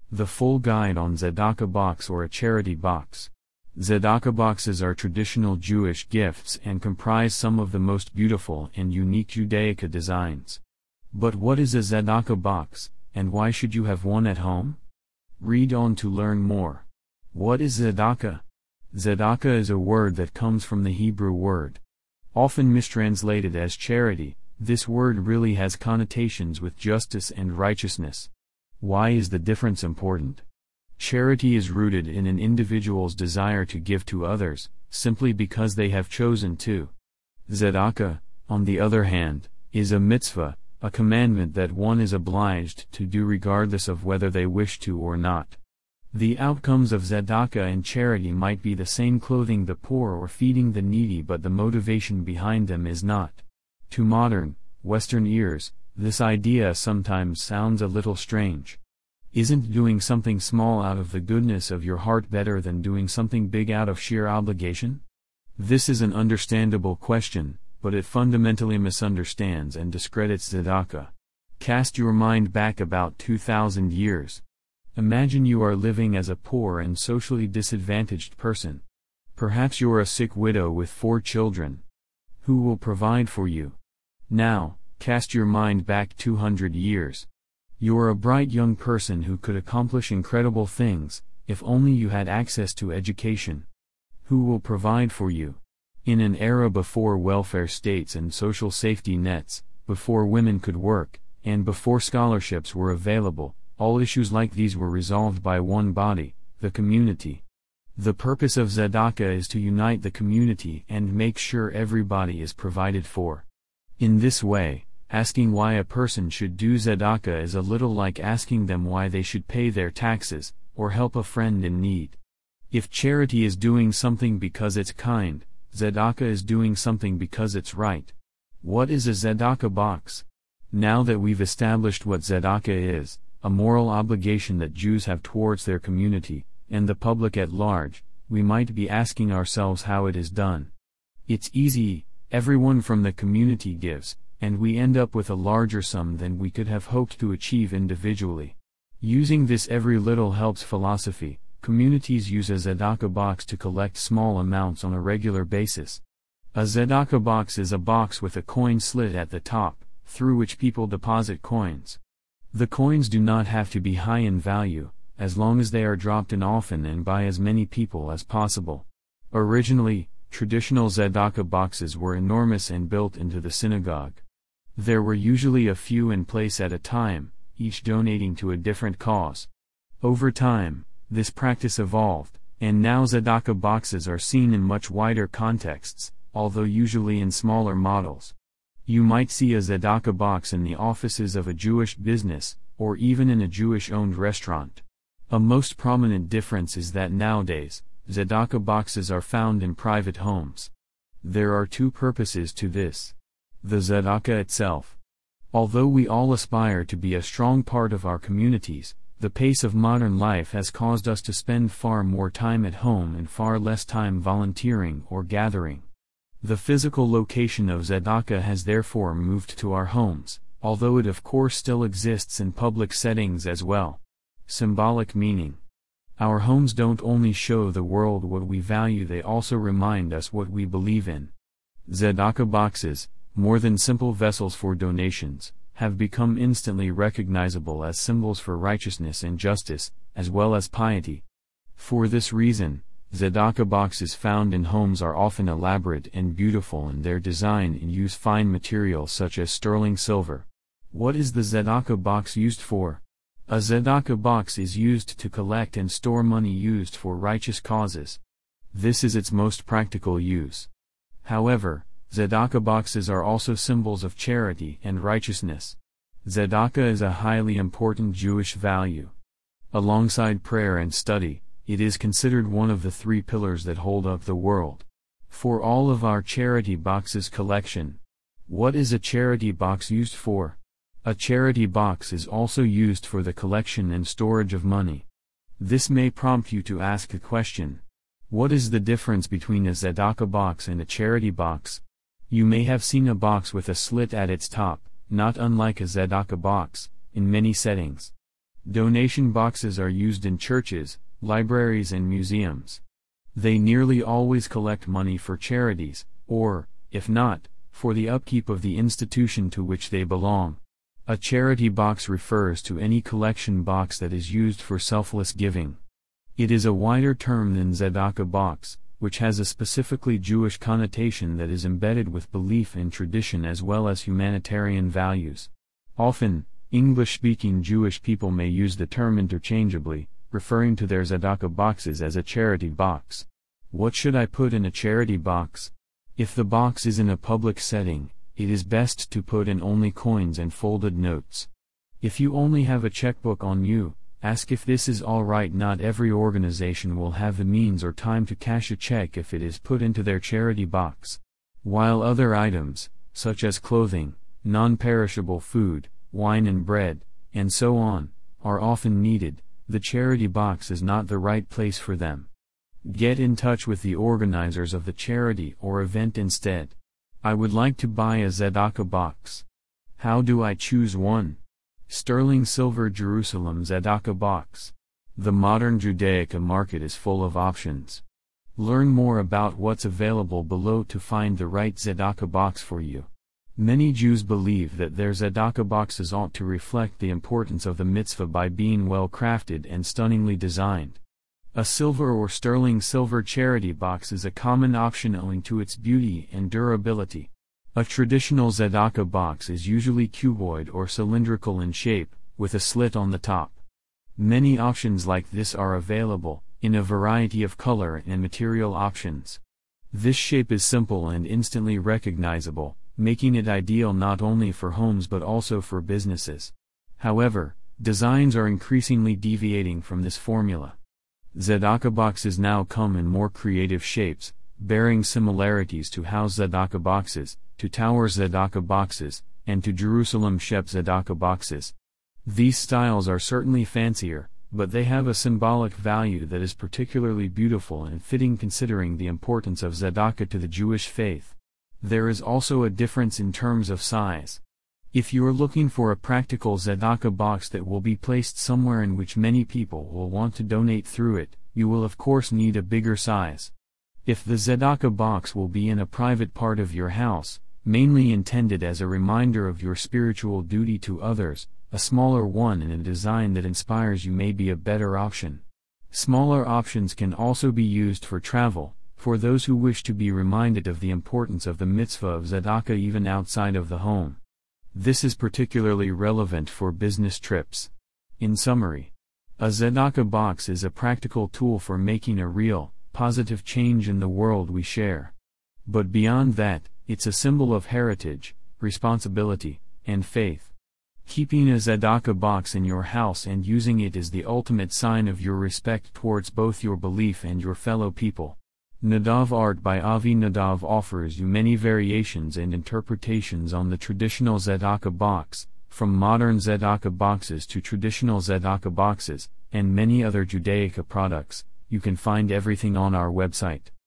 The full guide on tzedakah box or a charity box. Tzedakah boxes are traditional Jewish gifts and comprise some of the most beautiful and unique Judaica designs. But what is a tzedakah box, and why should you have one at home? Read on to learn more. What is tzedakah? Tzedakah is a word that comes from the Hebrew word. Often mistranslated as charity, this word really has connotations with justice and righteousness. Why is the difference important? Charity is rooted in an individual's desire to give to others, simply because they have chosen to. Tzedakah, on the other hand, is a mitzvah, a commandment that one is obliged to do regardless of whether they wish to or not. The outcomes of tzedakah and charity might be the same: clothing the poor or feeding the needy, but the motivation behind them is not. To modern, Western ears, this idea sometimes sounds a little strange. Isn't doing something small out of the goodness of your heart better than doing something big out of sheer obligation? This is an understandable question, but it fundamentally misunderstands and discredits tzedakah. Cast your mind back about 2,000 years. Imagine you are living as a poor and socially disadvantaged person. Perhaps you're a sick widow with 4 children. Who will provide for you? Now, cast your mind back 200 years. You're a bright young person who could accomplish incredible things, if only you had access to education. Who will provide for you? In an era before welfare states and social safety nets, before women could work, and before scholarships were available, all issues like these were resolved by one body, the community. The purpose of tzedakah is to unite the community and make sure everybody is provided for. In this way, asking why a person should do tzedakah is a little like asking them why they should pay their taxes, or help a friend in need. If charity is doing something because it's kind, tzedakah is doing something because it's right. What is a tzedakah box? Now that we've established what tzedakah is, a moral obligation that Jews have towards their community, and the public at large, we might be asking ourselves how it is done. It's easy: everyone from the community gives, and we end up with a larger sum than we could have hoped to achieve individually. Using this every little helps philosophy, communities use a tzedakah box to collect small amounts on a regular basis. A tzedakah box is a box with a coin slit at the top, through which people deposit coins. The coins do not have to be high in value, as long as they are dropped in often and by as many people as possible. Originally, traditional tzedakah boxes were enormous and built into the synagogue. There were usually a few in place at a time, each donating to a different cause. Over time, this practice evolved, and now tzedakah boxes are seen in much wider contexts, although usually in smaller models. You might see a tzedakah box in the offices of a Jewish business, or even in a Jewish-owned restaurant. A most prominent difference is that nowadays, tzedakah boxes are found in private homes. There are 2 purposes to this. The tzedakah itself. Although we all aspire to be a strong part of our communities, the pace of modern life has caused us to spend far more time at home and far less time volunteering or gathering. The physical location of tzedakah has therefore moved to our homes, although it of course still exists in public settings as well. Symbolic meaning. Our homes don't only show the world what we value, they also remind us what we believe in. Tzedakah boxes, more than simple vessels for donations, have become instantly recognizable as symbols for righteousness and justice, as well as piety. For this reason, tzedakah boxes found in homes are often elaborate and beautiful in their design and use fine materials such as sterling silver. What is the tzedakah box used for? A tzedakah box is used to collect and store money used for righteous causes. This is its most practical use. However, tzedakah boxes are also symbols of charity and righteousness. Tzedakah is a highly important Jewish value. Alongside prayer and study, it is considered one of the 3 pillars that hold up the world. For all of our charity boxes collection. What is a charity box used for? A charity box is also used for the collection and storage of money. This may prompt you to ask a question. What is the difference between a tzedakah box and a charity box? You may have seen a box with a slit at its top, not unlike a tzedakah box, in many settings. Donation boxes are used in churches, libraries and museums. They nearly always collect money for charities, or, if not, for the upkeep of the institution to which they belong. A charity box refers to any collection box that is used for selfless giving. It is a wider term than tzedakah box, which has a specifically Jewish connotation that is embedded with belief and tradition as well as humanitarian values. Often, English-speaking Jewish people may use the term interchangeably, referring to their tzedakah boxes as a charity box. What should I put in a charity box? If the box is in a public setting, it is best to put in only coins and folded notes. If you only have a checkbook on you, ask if this is alright. Not every organization will have the means or time to cash a check if it is put into their charity box. While other items, such as clothing, non-perishable food, wine and bread, and so on, are often needed, the charity box is not the right place for them. Get in touch with the organizers of the charity or event instead. I would like to buy a tzedakah box. How do I choose one? Sterling Silver Jerusalem tzedakah box. The modern Judaica market is full of options. Learn more about what's available below to find the right tzedakah box for you. Many Jews believe that their tzedakah boxes ought to reflect the importance of the mitzvah by being well crafted and stunningly designed. A silver or sterling silver charity box is a common option owing to its beauty and durability. A traditional tzedakah box is usually cuboid or cylindrical in shape, with a slit on the top. Many options like this are available, in a variety of color and material options. This shape is simple and instantly recognizable, making it ideal not only for homes but also for businesses. However, designs are increasingly deviating from this formula. Tzedakah boxes now come in more creative shapes, bearing similarities to house tzedakah boxes, to tower tzedakah boxes, and to Jerusalem Shep tzedakah boxes. These styles are certainly fancier, but they have a symbolic value that is particularly beautiful and fitting considering the importance of tzedakah to the Jewish faith. There is also a difference in terms of size. If you are looking for a practical tzedakah box that will be placed somewhere in which many people will want to donate through it, you will of course need a bigger size. If the tzedakah box will be in a private part of your house, mainly intended as a reminder of your spiritual duty to others, a smaller one in a design that inspires you may be a better option. Smaller options can also be used for travel, for those who wish to be reminded of the importance of the mitzvah of tzedakah even outside of the home. This is particularly relevant for business trips. In summary, a tzedakah box is a practical tool for making a real, positive change in the world we share. But beyond that, it's a symbol of heritage, responsibility, and faith. Keeping a tzedakah box in your house and using it is the ultimate sign of your respect towards both your belief and your fellow people. Nadav Art by Avi Nadav offers you many variations and interpretations on the traditional tzedakah box, from modern tzedakah boxes to traditional tzedakah boxes, and many other Judaica products. You can find everything on our website.